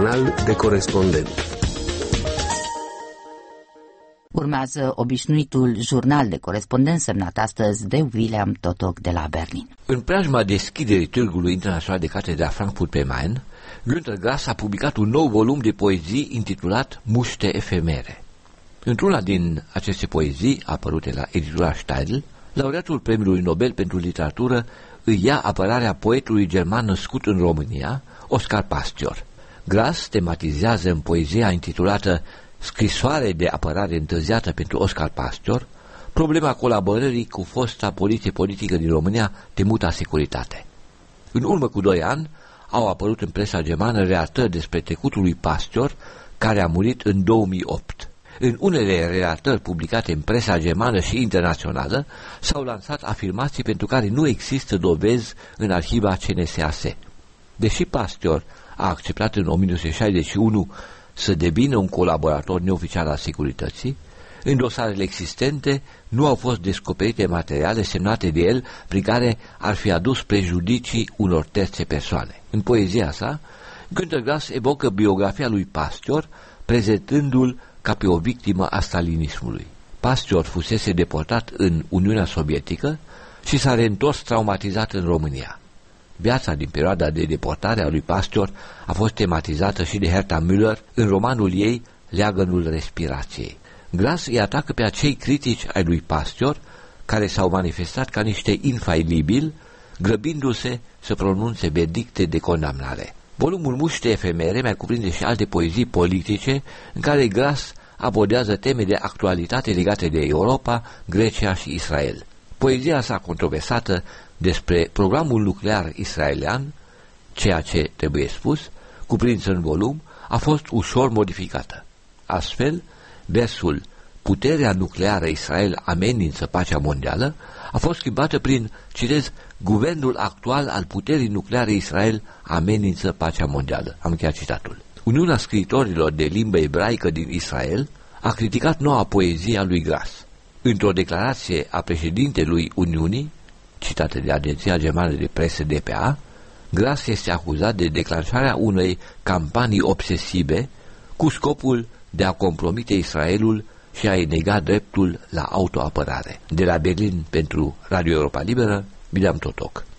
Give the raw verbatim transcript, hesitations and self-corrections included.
Jurnal de corespondent. Urmează obișnuitul jurnal de corespondent semnat astăzi de William Totoc de la Berlin. În preajma deschiderii Târgului Internațional de Carte de la Frankfurt pe Main, Günter Grass a publicat un nou volum de poezii intitulat Muște efemere. Într-una din aceste poezii, apărute la editura Steidl, laureatul Premiului Nobel pentru Literatură îi ia apărarea poetului german născut în România, Oscar Pastior. Grass tematizează în poezia intitulată Scrisoare de apărare întârziată pentru Oscar Pastior problema colaborării cu fosta poliție politică din România, temuta securitate. În urmă cu doi ani au apărut în presa germană relatări despre trecutul lui Pastior, care a murit în două mii opt. În unele relatări publicate în presa germană și internațională s-au lansat afirmații pentru care nu există dovezi în arhiva C N S A S. Deși Pastior a acceptat în o mie nouă sute șaizeci și unu să devină un colaborator neoficial al securității, în dosarele existente nu au fost descoperite materiale semnate de el prin care ar fi adus prejudicii unor terțe persoane. În poezia sa, Günter Grass evocă biografia lui Pastior, prezentându-l ca pe o victimă a stalinismului. Pastior fusese deportat în Uniunea Sovietică și s-a reîntors traumatizat în România. Viața din perioada de deportare a lui Pastior a fost tematizată și de Herta Müller în romanul ei Leagănul respirației. Grass îi atacă pe acei critici ai lui Pastior care s-au manifestat ca niște infailibili, grăbindu-se să pronunțe verdicte de condamnare. Volumul Muște efemere mai cuprinde și alte poezii politice în care Grass abordează teme de actualitate legate de Europa, Grecia și Israel. Poezia sa controversată despre programul nuclear israelian, ceea ce trebuie spus, cuprins în volum, a fost ușor modificată. Astfel, versul Puterea nucleară Israel amenință pacea mondială a fost schimbată prin, citez, Guvernul actual al puterii nucleare Israel amenință pacea mondială. Am încheiat citatul. Uniunea Scriitorilor de limbă ebraică din Israel a criticat noua poezie a lui Grass. Într-o declarație a președintelui Uniunii, citată de agenția germană de presă D P A, Grass este acuzat de declanșarea unei campanii obsesive cu scopul de a compromite Israelul și a-i nega dreptul la autoapărare. De la Berlin pentru Radio Europa Liberă, William Totoc.